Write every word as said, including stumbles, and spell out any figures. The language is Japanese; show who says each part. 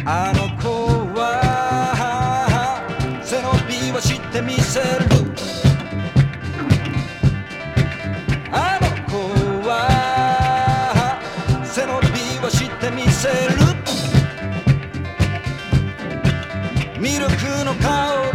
Speaker 1: あの子は背伸びはしてみせる。あの子は背伸びはしてみせる。ミルクの香り